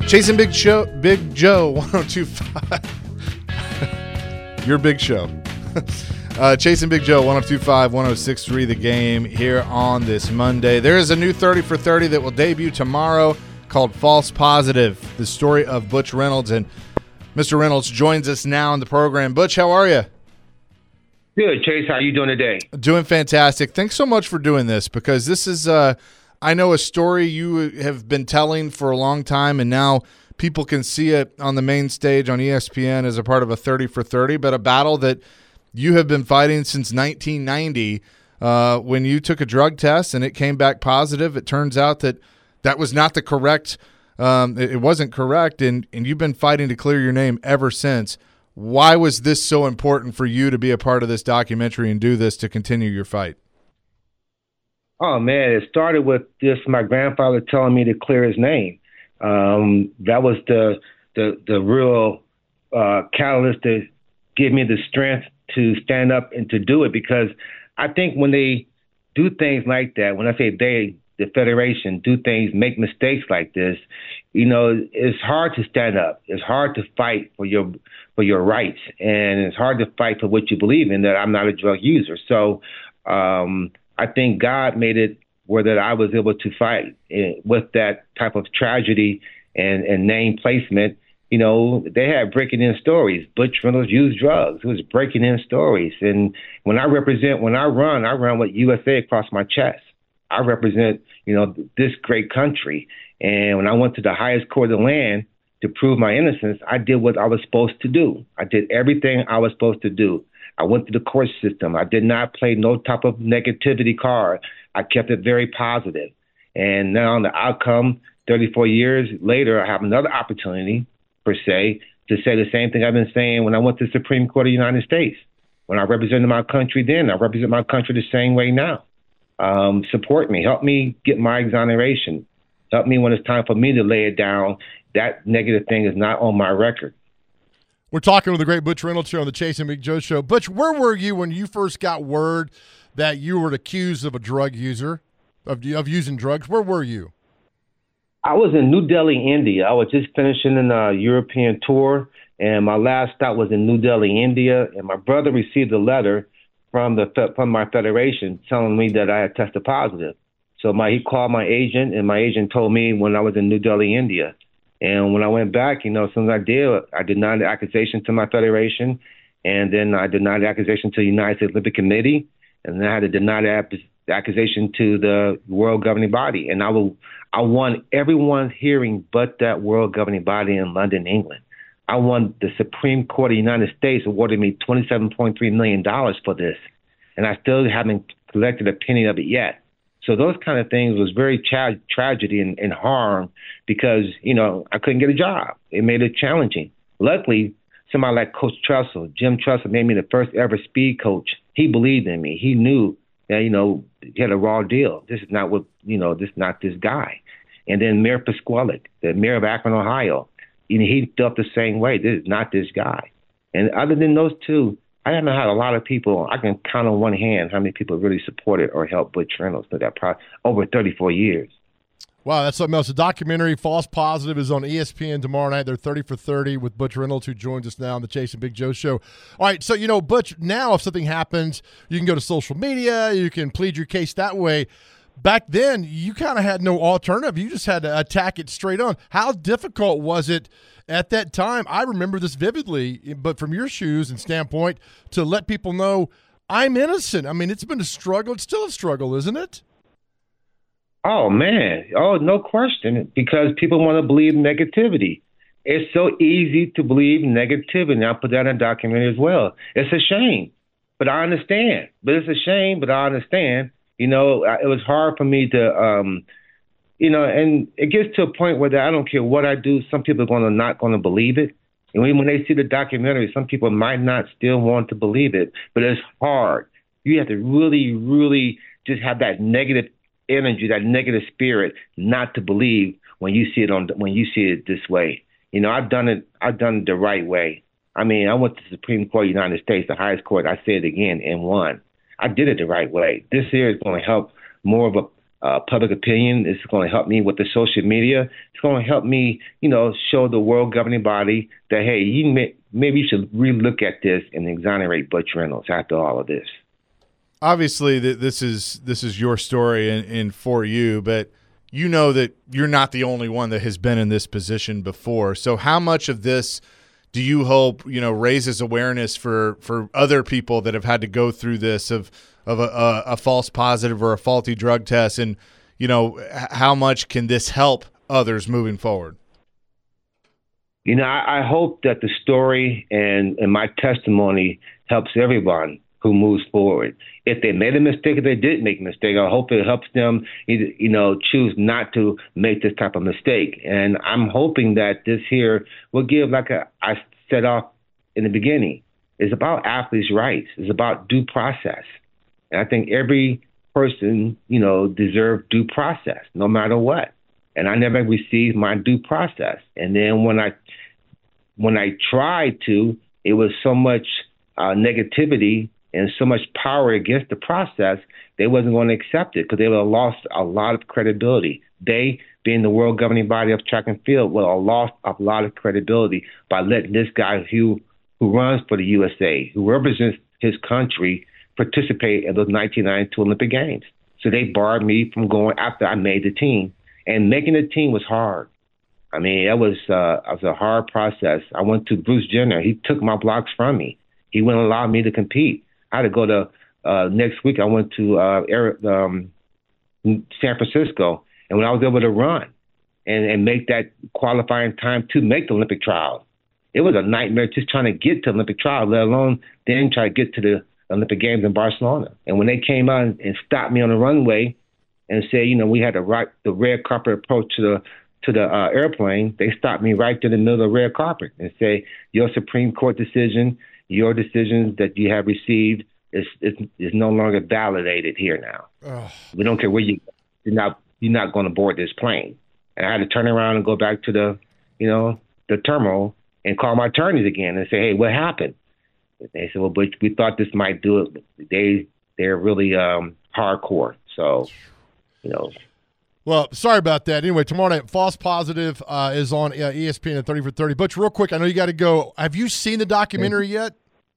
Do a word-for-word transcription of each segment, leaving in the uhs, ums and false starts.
Chasing Big Show, Big Joe, one oh two point five. Your big show. uh, Chasing Big Joe, one oh two point five, one oh six point three The Game here on this Monday. There is a new thirty for thirty that will debut tomorrow called False Positive, the story of Butch Reynolds. And Mister Reynolds joins us now in the program. Butch, how are you? Good, Chase. How are you doing today? Doing fantastic. Thanks so much for doing this, because this is, uh, I know, a story you have been telling for a long time, and now people can see it on the main stage on E S P N as a part of a thirty for thirty, but a battle that you have been fighting since nineteen ninety uh, when you took a drug test and it came back positive. It turns out that that was not the correct, um, it wasn't correct, and, and you've been fighting to clear your name ever since. Why was this so important for you to be a part of this documentary and do this to continue your fight? Oh, man, it started with just my grandfather telling me to clear his name. Um, that was the the, the real uh, catalyst to give me the strength to stand up and to do it, because I think when they do things like that, when I say they, the Federation, do things, make mistakes like this, you know, it's hard to stand up. It's hard to fight for your for your rights, and it's hard to fight for what you believe in, that I'm not a drug user. So um, I think God made it where that I was able to fight with that type of tragedy and, and name placement. You know, they had breaking in stories. Butch Reynolds used drugs. It was breaking in stories. And when I represent, when I run, I run with U S A across my chest. I represent, you know, this great country. And when I went to the highest court of the land to prove my innocence, I did what I was supposed to do. I did everything I was supposed to do. I went through the court system. I did not play no type of negativity card. I kept it very positive. And now the outcome, thirty-four years later, I have another opportunity, per se, to say the same thing I've been saying when I went to the Supreme Court of the United States. When I represented my country then, I represent my country the same way now. Um, support me. Help me get my exoneration. Help me when it's time for me to lay it down. That negative thing is not on my record. We're talking with the great Butch Reynolds here on the Chasing Big Joe show. Butch, where were you when you first got word that you were accused of a drug user, of, of using drugs? Where were you? I was in New Delhi, India. I was just finishing a European tour, and my last stop was in New Delhi, India. And my brother received a letter from the from my federation telling me that I had tested positive. So my he called my agent, and my agent told me when I was in New Delhi, India. And when I went back, you know, as soon as I did, I denied the accusation to my federation, and then I denied the accusation to the United States Olympic Committee, and then I had to deny the accusation to the world governing body. And I will, I won everyone's hearing but that world governing body in London, England. I won the Supreme Court of the United States awarded me twenty-seven point three million dollars for this, and I still haven't collected a penny of it yet. So those kind of things was very tra- tragedy and, and harm, because, you know, I couldn't get a job. It made it challenging. Luckily, somebody like Coach Tressel, Jim Tressel, made me the first ever speed coach. He believed in me. He knew that, you know, he had a raw deal. This is not what, you know, this is not this guy. And then Mayor Pasquale, the mayor of Akron, Ohio, you know, he felt the same way. This is not this guy. And other than those two, I haven't had a lot of people. I can count on one hand how many people really supported or helped Butch Reynolds for that pro- over thirty-four years. Wow, that's something else. The documentary, False Positive, is on E S P N tomorrow night. They're thirty for thirty with Butch Reynolds, who joins us now on the Chasing Big Joe show. All right, so, you know, Butch, now if something happens, you can go to social media, you can plead your case that way. Back then, you kind of had no alternative. You just had to attack it straight on. How difficult was it at that time? I remember this vividly, but from your shoes and standpoint, to let people know I'm innocent. I mean, it's been a struggle. It's still a struggle, isn't it? Oh, man. Oh, no question, because people want to believe negativity. It's so easy to believe negativity. And I put that in a documentary as well. It's a shame, but I understand. But it's a shame, but I understand. You know, it was hard for me to, um, you know, and it gets to a point where I don't care what I do, some people are going to not going to believe it. And when they see the documentary, some people might not still want to believe it, but it's hard. You have to really, really just have that negative energy, that negative spirit, not to believe when you see it on when you see it this way. You know, I've done it. I've done it the right way. I mean, I went to the Supreme Court of the United States, the highest court. I say it again, and won. I did it the right way. This here is going to help more of a uh, public opinion. It's going to help me with the social media. It's going to help me, you know, show the world governing body that, hey, you may, maybe you should relook at this and exonerate Butch Reynolds after all of this. Obviously, th- this is this is your story and, and for you, but you know that you're not the only one that has been in this position before. So how much of this do you hope, you know, raises awareness for, for other people that have had to go through this of of a, a, a false positive or a faulty drug test, and, you know, how much can this help others moving forward? You know, I, I hope that the story and, and my testimony helps everyone who moves forward. If they made a mistake, if they did make a mistake, I hope it helps them, you know, choose not to make this type of mistake. And I'm hoping that this here will give, like a, I said off in the beginning, it's about athletes' rights. It's about due process. And I think every person, you know, deserves due process, no matter what. And I never received my due process. And then when I when I tried to, it was so much uh, negativity and so much power against the process, they wasn't going to accept it because they would have lost a lot of credibility. They, being the world governing body of track and field, would have lost a lot of credibility by letting this guy who who runs for the U S A, who represents his country, participate in those nineteen ninety-two Olympic Games. So they barred me from going after I made the team. And making the team was hard. I mean, that was, uh, it was a hard process. I went to Bruce Jenner. He took my blocks from me. He wouldn't allow me to compete. I had to go to, uh, next week I went to uh, um, San Francisco. And when I was able to run and, and make that qualifying time to make the Olympic trial, it was a nightmare just trying to get to the Olympic trial, let alone then try to get to the Olympic Games in Barcelona. And when they came out and stopped me on the runway and said, you know, we had the right, the red carpet approach to the to the uh, airplane, they stopped me right in the middle of the red carpet and say, your Supreme Court decision, your decisions that you have received is is, is no longer validated here now. Ugh. We don't care where you you're not you're not going to board this plane. And I had to turn around and go back to the, you know, the terminal and call my attorneys again and say, hey, what happened? And they said, well, but we thought this might do it. They they're really um, hardcore. So, you know. Well, sorry about that. Anyway, tomorrow night, False Positive uh, is on uh, E S P N at thirty for thirty. Butch, real quick, I know you got to go. Have you seen the documentary yet?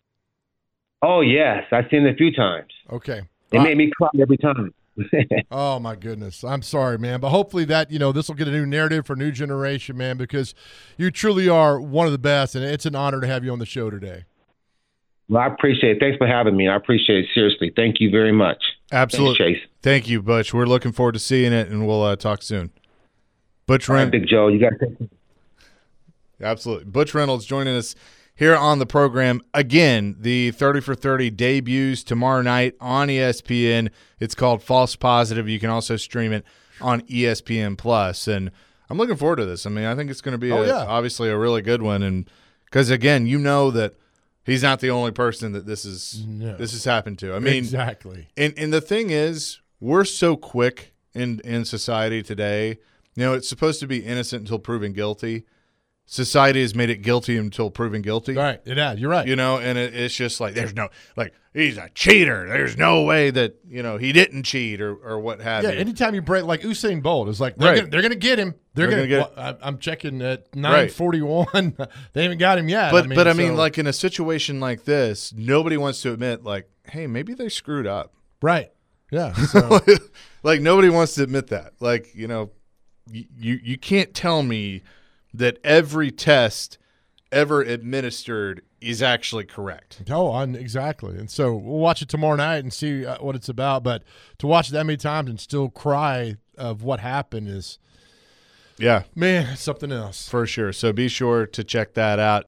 Oh, yes. I've seen it a few times. Okay. It uh, made me cry every time. Oh, my goodness. I'm sorry, man. But hopefully that, you know, this will get a new narrative for a new generation, man, because you truly are one of the best, and it's an honor to have you on the show today. Well, I appreciate it. Thanks for having me. I appreciate it. Seriously. Thank you very much. Absolutely. Thanks, Chase. Thank you, Butch. We're looking forward to seeing it, and we'll uh, talk soon. Butch Reynolds. Right, Big Joe, you got to Absolutely. Butch Reynolds joining us here on the program. Again, the thirty for thirty debuts tomorrow night on E S P N. It's called False Positive. You can also stream it on E S P N Plus. And I'm looking forward to this. I mean, I think it's going to be oh, a, yeah. obviously a really good one. And because, again, you know that he's not the only person that this is no. this has happened to. I mean, exactly. And and the thing is, we're so quick in in society today. You know, it's supposed to be innocent until proven guilty. Society has made it guilty until proven guilty. Right. It has. You're right. You know, and it, it's just like there's no like he's a cheater. There's no way that, you know, he didn't cheat or, or what have yeah, you. anytime you break, like Usain Bolt, it's like they're Right. gonna, they're going to get him. They're, They're going to gonna get. get- Well, I- I'm checking at nine forty-one. They haven't got him yet. But I mean, but I mean, so- like in a situation like this, nobody wants to admit, like, hey, maybe they screwed up. right. Yeah. So. Like nobody wants to admit that. Like, you know, you, you you can't tell me that every test ever administered is actually correct. Oh, on, exactly. And so we'll watch it tomorrow night and see uh, what it's about. But to watch it that many times and still cry of what happened is, Yeah, man, something else. for sure. So be sure to check that out.